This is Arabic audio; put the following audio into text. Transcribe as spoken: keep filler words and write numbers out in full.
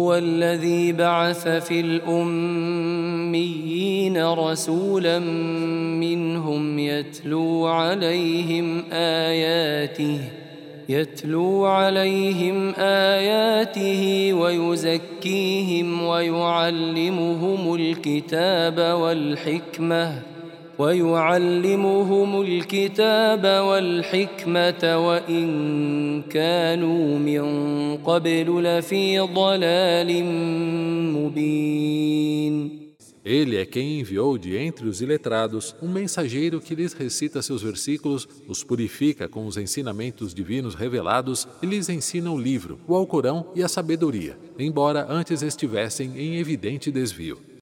هو الذي بعث في الأميين رسولا منهم يتلو عليهم آياته يتلو عليهم آياته ويزكيهم ويعلمهم الكتاب والحكمة ويعلمهم الكتاب والحكمة وإن كانوا من قبل لفي ضلال مبين. Ele é quem enviou de entre os iletrados um mensageiro que lhes recita seus versículos, os purifica com os ensinamentos divinos revelados e lhes ensina o livro, o Alcorão e a sabedoria, embora antes estivessem em evidente desvio.